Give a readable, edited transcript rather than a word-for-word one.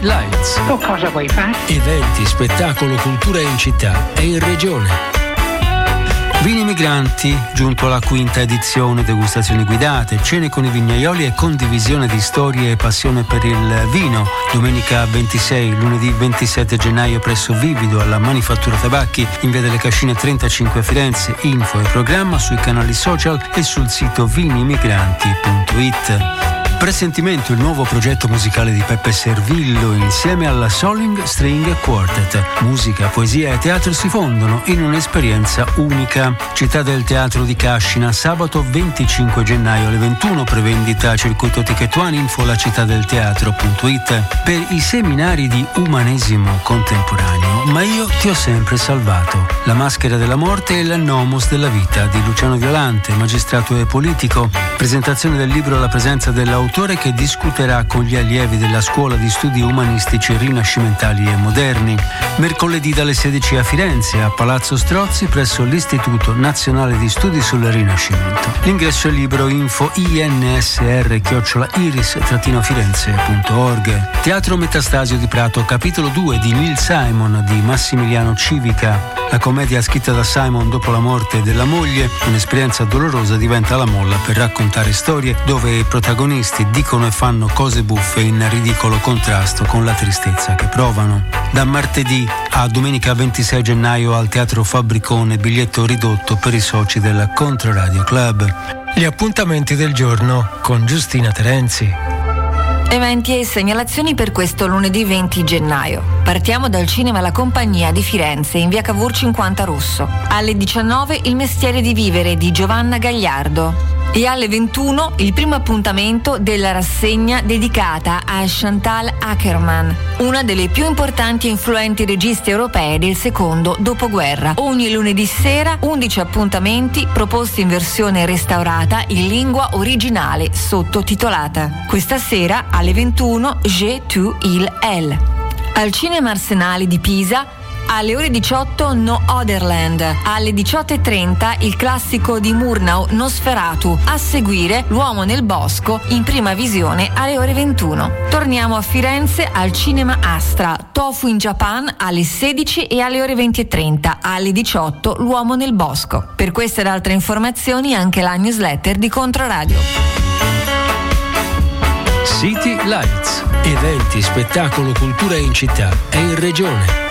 Lights. Tu cosa vuoi fare? Eventi, spettacolo, cultura in città e in regione. Vini Migranti, giunto alla quinta edizione, degustazioni guidate, cene con i vignaioli e condivisione di storie e passione per il vino. Domenica 26, lunedì 27 gennaio presso Vivido alla Manifattura Tabacchi in via delle Cascine 35 a Firenze. Info e programma sui canali social e sul sito vinimigranti.it. Presentimento, il nuovo progetto musicale di Peppe Servillo insieme alla Soling String Quartet. Musica, poesia e teatro si fondono in un'esperienza unica. Città del Teatro di Cascina, sabato 25 gennaio alle 21, prevendita circuito Ticket One, info lacittadelteatro.it. Per i seminari di umanesimo contemporaneo, Ma io ti ho sempre salvato. La maschera della morte e la nomos della vita di Luciano Violante, magistrato e politico. Presentazione del libro alla presenza dell'autore che discuterà con gli allievi della Scuola di Studi Umanistici Rinascimentali e Moderni. Mercoledì dalle 16 a Firenze, a Palazzo Strozzi, presso l'Istituto Nazionale di Studi sul Rinascimento. L'ingresso è libero, info insr-iris-firenze.org. Teatro Metastasio di Prato, capitolo 2 di Neil Simon di Massimiliano Civica. La commedia scritta da Simon dopo la morte della moglie, un'esperienza dolorosa, diventa la molla per raccontare storie dove i protagonisti dicono e fanno cose buffe in ridicolo contrasto con la tristezza che provano. Da martedì a domenica 26 gennaio al Teatro Fabbricone, biglietto ridotto per i soci del Controradio Club. Gli appuntamenti del giorno con Giustina Terenzi. Eventi e segnalazioni per questo lunedì 20 gennaio. Partiamo dal Cinema La Compagnia di Firenze in via Cavour 50 Rosso. Alle 19 Il mestiere di vivere di Giovanna Gagliardo. E alle 21 il primo appuntamento della rassegna dedicata a Chantal Akerman, una delle più importanti e influenti registe europee del secondo dopoguerra. Ogni lunedì sera 11 appuntamenti proposti in versione restaurata in lingua originale sottotitolata. Questa sera alle 21 Je tu il elle. Al Cinema Arsenale di Pisa alle ore 18 No Otherland, alle 18:30 il classico di Murnau Nosferatu, a seguire L'uomo nel bosco in prima visione alle ore 21. Torniamo a Firenze al Cinema Astra, Tofu in Japan alle 16 e alle ore 20:30, alle 18 L'uomo nel bosco. Per queste ed altre informazioni anche la newsletter di Controradio. City Lights, eventi, spettacolo, cultura in città e in regione.